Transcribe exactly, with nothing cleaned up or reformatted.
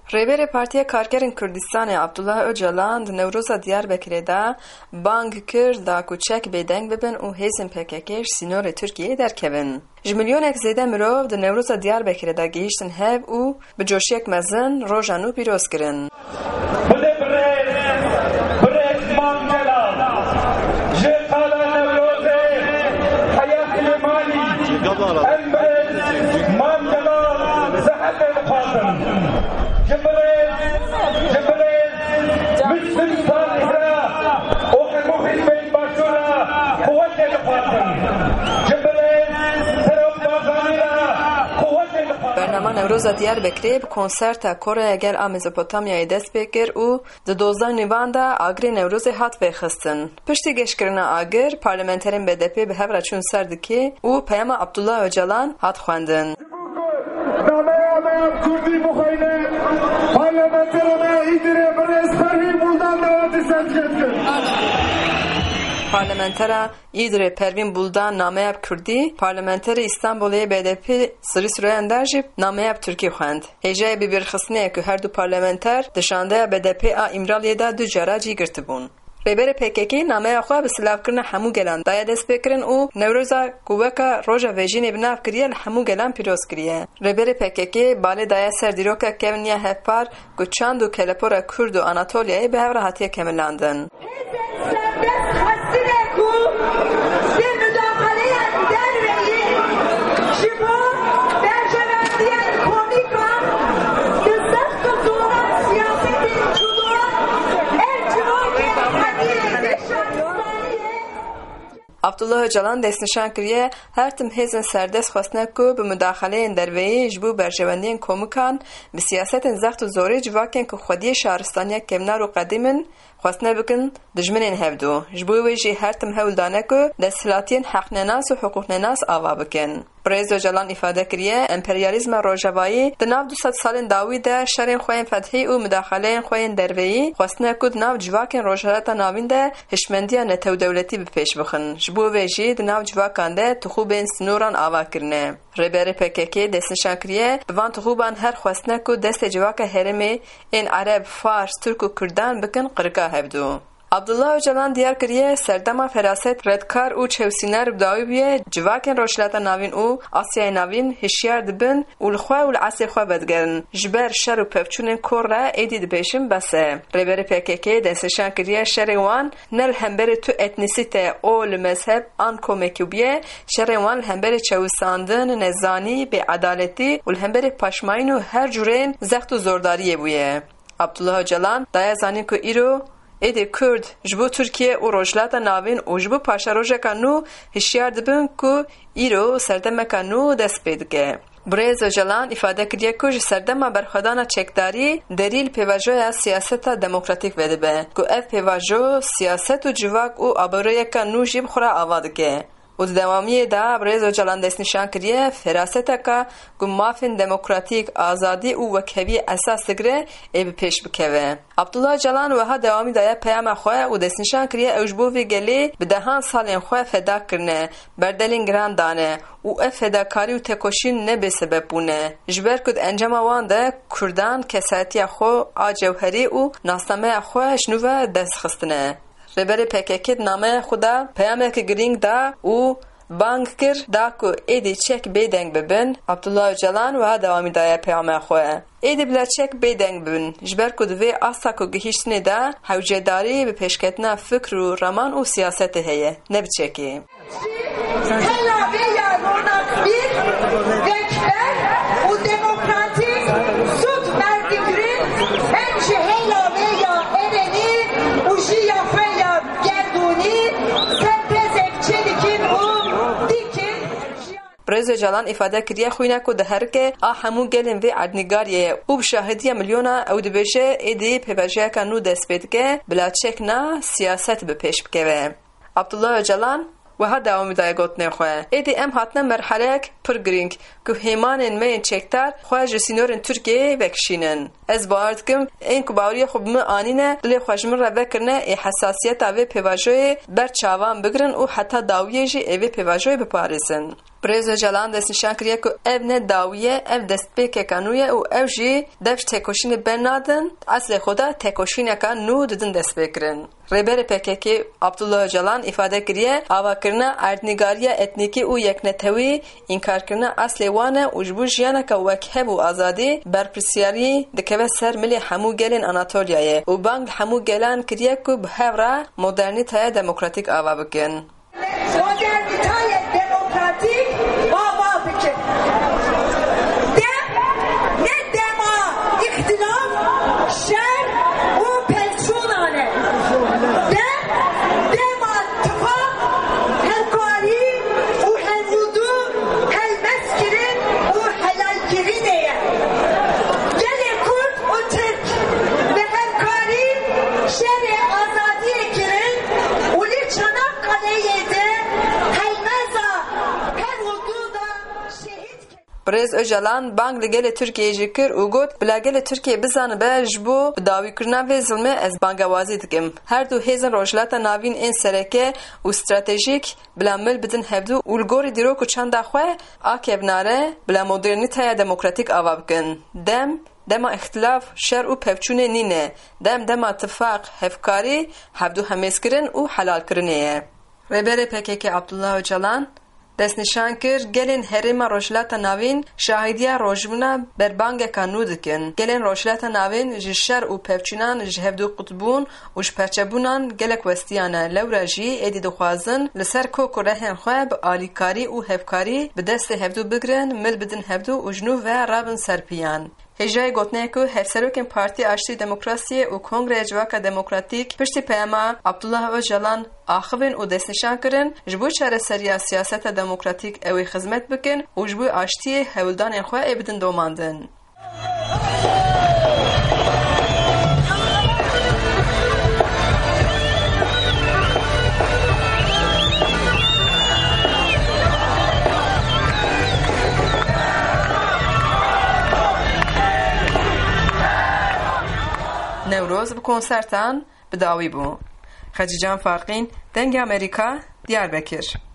Rêberê Partiya Karkerên Kurdistanê Abdullah Öcalan di Newroza Diyarbekirê de bang kir da ku çek bêdeng bibin û hêzên P K K ji sînorê Tirkiyeyê derkevin. Ji milyonek zêde mirov di Newroza Diyarbekirê de gihîştin hev û bi coşiyek mezin roja nû pîroz kirin. Bernama Newroza Diyarbekirê bi konserta Koreya Gel a Mezopotamyayê dest pê kir û di dozdeh Nîvan de agirê Newrozê hat vêxistin. Piştî geşkirina agir, parlamenterên B D P bi hev re çûn ser dikê û peyama Abdullah Öcalan hat xwendin. Parlamentera İdre Pervin Buldan nameya Kurdî, Parlamenterê İstanbulê B D P Sirî Süreyyan der jî nameya Tirkî xwend. Hêjeyê bibêrxistinê ku her du parlamenter di şandeya B D P a İmraliyê de du cara cî girtibûn. Rêberê P K K nameya xwe bi silavkirina hemû gelan daye dest pê kirin û Newroza ku weka roja vejînê bi nav kiriye li hemû gelan pîroz kiriye. Rêberê P K K balê daye ser dîrokek keviniya hevpar ku çand û kelepora Kurd û Anatolyayê bi hev re hatiye kemilandin. Abdullah Öcalan destnîşan kiriye her tim hêzên serdest xwestine ku bi müdaxeleyên derveyî ji bo berjewendiyên komûkan bi siyasetên zext û zorê civakên ku xwediyê şaristaniya kevnar û qedîmin xwestine bikin dijminên hevdû. Ji bo wê jî her tim hewl dane ku desthilatiyên heqnenas û hiqûqnenas ava bikin. Birêz Öcalan îfade kiriye emperyalîzma rojavayî di nav du sed salên dawî de şerên xwe yên fethî û müdaxeleyên xwe yên derveyî xwestine ku di nav civakên rojhilata navîn de hişmendiya netewdewletî bi pêş bixin. Ji bo wê jî di nav civakan de tixûbên sînoran ava kirine. Rêberê P K K destnîşan kiriye bi van tixûban her xwestine ku destê civaka herêmê yên Arab, Fars, Türk û Kurdan bikin qirika hevdû. Abdullah Öcalan diyar kiriye serdema feraset redkar û çewsîner bi dawî bûye civakên rojhilata navîn û Asyayê navîn hişyar dibin û li xwe û li esê xwe vedgerin. Ji ber şer û pevçûnên kor re êdî dibêjin bes e. Rêberê P K K destnîşan kiriye şerê wan ne li hemberê tu etnîsîte o li mezheb an komekî bûye, şerê wan li hemberê çewîsandin, nezanî, bêedaletî û li hemberê paşmayîn û her cûreyên zext û zordariyê bûye. Abdullah Öcalan daye zanîn ku îro êdî Kurd ji bo Tirkiye û rojhilata navîn û ji bo paşarojeka nû hişyar dibin ku îro serdemeka nû dest pê dike. Birêz Öcalan îfade kiriye ku ji serdema berxwedana çekdarî derîl pêvajoya siyaseta demokratîk vedibe ku ev pêvajo siyaset û civak û aboriyeka nû jî bi xwe re ava dike. û di dewamiyê de Birêz Öcalan destnîşan kiriye feraseteka ku mafên demokratîk, azadî û wekheviyê esas digire ê bi pêş bikeve. Abdullah Öcalan wiha dewamî daye peyama xwe û destnîşan kiriye ew ji bo vê gelê bi dehan salên xwe feda kirine, berdelên giran dane û ev fedakarî û tekoşîn ne bêsebeb bûne. Ji ber ku di encama wan de Kurdan kesayetiya xwe a cewherî û nasnameya xwe ji nû ve destxistine. Rêberê P K K di nameya xwe de peyamekî girîng da û bang kir da ku êdî çek bêdeng bibin. Abdullah Öcalan wiha dewamî daye peyama xwe. Êdî bila çek bêdeng bibin ji ber ku di vê asta ku gihîştinê de hewcedarî bi pêşketina fikr û raman û siyasetê heye, ne bi çekê. Birêz Öcalan îfade kiriye xwîna ku di herikê a hemû gelên vê erdnîgariyê û bi şahidiya milyona ew dibêje êdî pêvajiyeka nû dest pê dike bila çek na siyaset bi pêş bikeve. Abdullah Öcalan wiha dewamî daye gotinê xwe. Êdî em hatine merheleyek pir girîng ku hêmanên me yên çekdar xwe ji sînorên Tirkiyeyê vekişînin. Ez bawer dikim ên ku baweriya xwe bi min anîne dilê xwe ji min re vekirine ê hesasiyeta vê pêvajoyê ber çavan bigirin û heta dawiyê jî ê vê pêvajoyê biparêzin. Birêz Öcalan destnîşan kiriye ku ev ne dawiye, ev destpêkeka nû ye û ev jî dev ji têkoşînê ben nadin, eslê xwe de têkoşîneka nû didin destpêkirin. Rêberê P K K Abdullah Öcalan îfade kiriye avakirina erdnîgariya etnîkî û yeknetewî înkarkirina eslê wan e û ji bo jiyaneka wekhev û azadî berpirsyarî dikeve ser milê hemû gelên Anatolyayê û bang li hemû gelan kiriye ku bi hev re modernîtaya demokratîk ava bikin. Moderniteye demokratik ava bikin. Dem, ne dema ihtilaf, şer u pelçunane. Dem, dema tıfak, helkari u helvudu, helmeskirin u helalkirineye. Gele Kürt u Türk ve helkari şer-i azadiye girin, uli Çanakkale'ye de Birêz Öcalan bang li gelê Tirkiyeyê jî kir û got bila gelê Tirkiye bizanibe ji bo bi dawîkirina vê zilmê ez bangewazî dikim. Her du hêzên rojhilata navîn ên sereke û stratejîk bila mil bidin hevdû û li gorî dîrok û çanda xwe a kevnare bila modernîteya demokratîk ava bikin. Dem dema ihtilaf, şer û pevçûnê nîne. Dem dema tifaq, hevkarî, hevdû hemêzkirin û helalkirinê ye. Rêberê P K K Abdullah Öcalan destnîşan kir gelên herêma rojhilata navîn şahîdiya rojbûna berbangeka nû dikin. Gelên rojhilata navîn ji şer û pevçûnan ji hevdû qutbûn û ji perçebûnan gelek westiyan e. Lewra jî êdî dixwazin li ser kok û rehên xwe bi alîkarî û hevkarî bi destê hevdû bigirin, mil bidin hevdû û ji nû ve rabin serpiyan. Hêjayê gotinê ku hevserokên Partiya Aştî Demokrasiyê û Kongreya Civaka Demokratîk piştî peyama Abdullah Öcalan axivin û destnîşan kirin ji bo çareseriya siyaseta demokratîk ew ê xizmet bikin û ji bo aştiyê hewildanên xwe ê bidin domandin. Newroz bi konsertan bi dawî bû. Xecican Farqîn, Dengê Amerîka, Diyarbekir.